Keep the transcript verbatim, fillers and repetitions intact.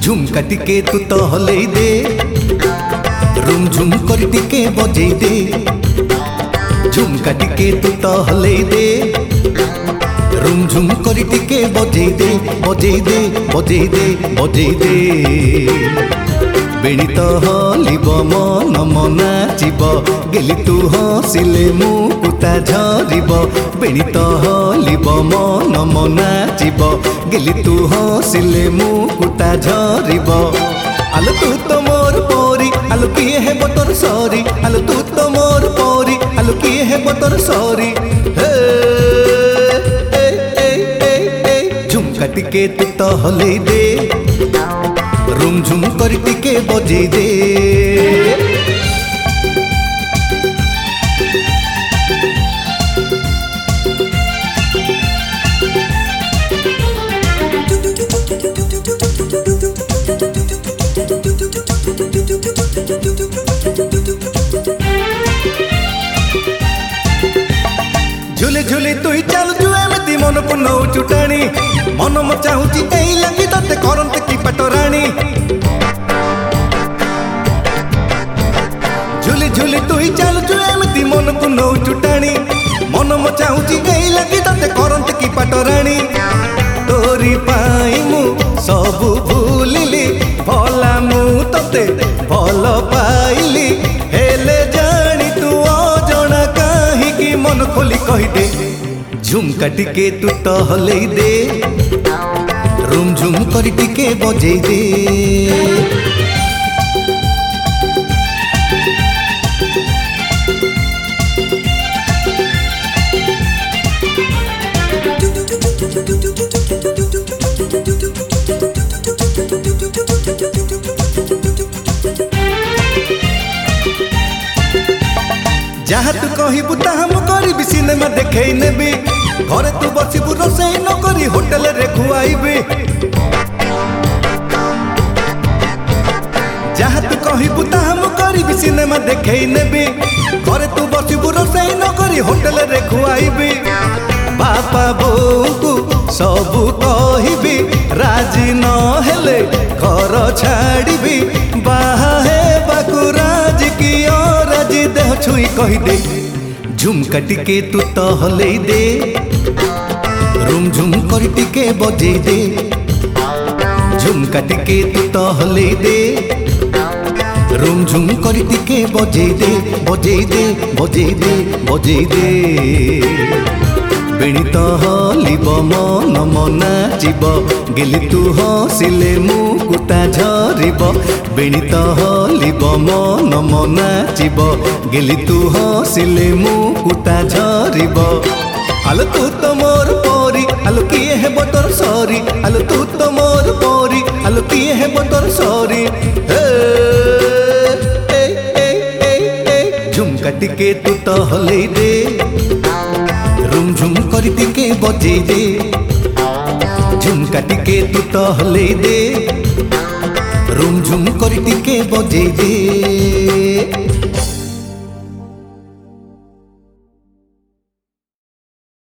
झुमका टिके तू तो हले दे रुम झुम कर टिके बजे दे झुमका टिके तू तो हले दे रुम झुम कर टिके बजे दे बजे दे बजे दे बजे दे बेणी तो हलिब मन मन नाचिब गेली तू हसिले मुकुता झरिब बेणी तो हलिब मन मन नाचिब गेली तू हसिले मुकुता झरिब आलो तू तो मोर परी आलो किए हे बतर सरी आलो तू तो मोर परी आलो किए हे बतर सरी हे झुमका टिके तू तो हले दे रुम झुम कर टिके बजे दे झुले झुले तुई चल जु एमती मन को नौ चुटाणी मन म चाहूची एई लगी तते करंत की पटराणी झुले झुले तुई चल जु एमती मन को नौ चुटाणी मन म चाहूची एई लगी तते करंत की पटराणी तोरी पाई मु सब भूलिली भला मु तते भल पाइली हेले जानी तू अजणा काहे की मन खोली कहि दे झुमका टिके तू तो हले दे रुम झुम कर टिके बजे दे जहाँ तू कहबू ताहा मु करिबी सिनेमा देखई नेबी घरे तू बसिबू रोसई न करी होटल रे खुआइबी जहाँ तू कहबू ताहा मु करिबी सिनेमा देखई नेबी घरे तू बसिबू रोसई न करी होटल रे खुआइबी बापा बोऊ को सबू कहबी राजी न हेले घर छाड़बी बाहा हे बाकू राज की राजी देह छुई कहि दे झुमका टिके तू तो हले दे रुम झुम कर टिके बजे दे झुमका टिके तू तो हले दे रुम झुम कर टिके बजे दे बजे दे बजे दे बजे दे बेणी तो हलिब मन मन नाचिब गेली तू हसिले मुकुता झरिब बेणी तो हलिब मन मन नाचिब गेली तू हसिले मुकुता झरिब आलो तू तो मोर परी आलो किए हे बतर सरी आलो तू तो मोर परी आलो किए हे बतर सरी हे झुमका टिके तू तो हले दे रुम झुम कर टिके बजे दे झुमका टिके तू तो हले दे रुम झुम कर टिके बजे दे।